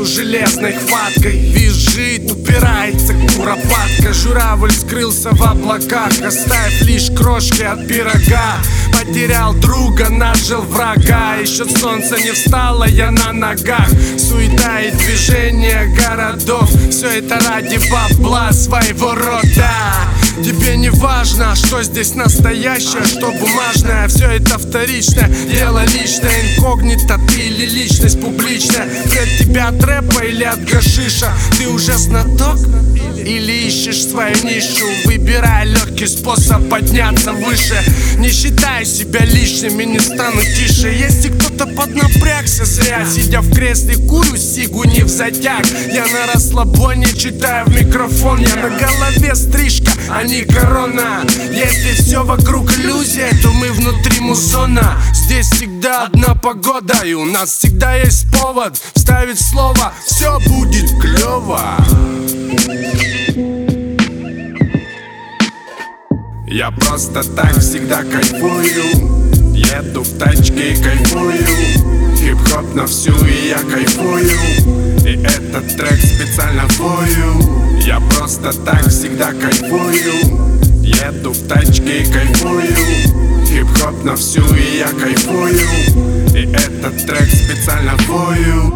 массу железной хваткой. Визжит, упирается куропатка. Журавль скрылся в облаках, оставив лишь крошки от пирога. Потерял друга, нажил врага. Еще солнце не встало, я на ногах. Суета и движение городов, все это ради бабла своего рода. Тебе не важно, что здесь настоящее, что бумажное. Все это вторичное, дело личное. Инкогнито ты или личность публичная. Для тебя от рэпа или от гашиша? Ты уже знаток или ищешь свою нишу? Выбирай легкий способ подняться выше. Не считай себя лишним и не стану тише. Если кто-то поднапрягся зря, сидя в кресле, курю сигу не взатяг. Я на расслабоне читаю в микрофон. Я на голове стрижка, а не корона. Если все вокруг иллюзия, то мы внутри музона. Здесь всегда одна погода, и у нас всегда есть повод вставить слово. Все будет клево. Я просто так всегда кайфую. Еду в тачке и кайфую. Хип-хоп на всю, и я кайфую. И этот трек специально пою. Я просто так всегда кайфую. Еду в тачке и кайфую. Хип-хоп на всю, и я кайфую. И этот трек специально пою.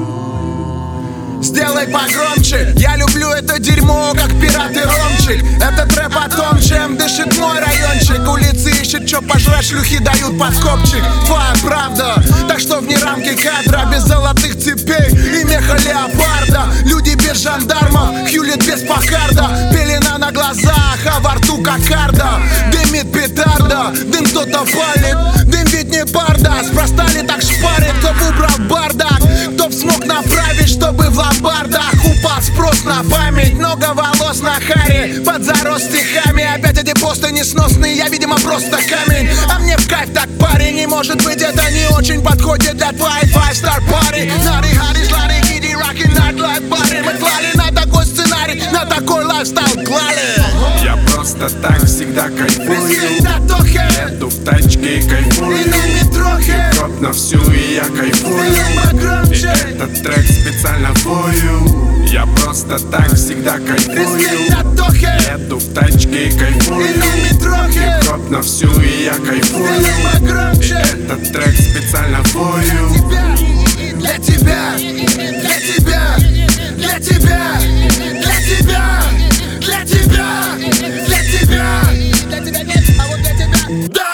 Сделай погромче, я люблю это дерьмо, как пират и ромчик. Этот рэп о том, чем дышит мой райончик. Улицы ищут, чё пожрать, шлюхи дают подкопчик. Твоя правда, так что вне рамки кадра. Без золотых цепей и меха леопарда. Люди без жандармов, хюлит без покарда. Пелена на глазах, а во рту кокарда. Дымит петарда, дым кто-то палит. Дым ведь не барда, спроста ли так шпарит? Кто убрал бардак, кто б смог направить, чтобы в ломбардах упал спрос на память. Много волос на харе, под зарос стихами. Опять эти посты несносные, я, видимо, просто камень. А мне в кайф так, парень, и может быть это не очень подходит для твоей five-star party. Нари, хари, слари, киди, раки, найтлайф, бари. Мы клали на такой сценарий, на такой лайфстайл клали. Я просто так всегда кайфую. Еду в тачке и кайфую. Хип-хоп на всю, и я кайфую. И этот трек специально пою. Я просто так всегда кайфую. Еду в тачке и кайфую. Хип-хоп на всю, и я кайфую. И этот трек специально пою. Для тебя, для тебя, для тебя, для тебя, для тебя, для тебя, для тебя нет, а вот для тебя.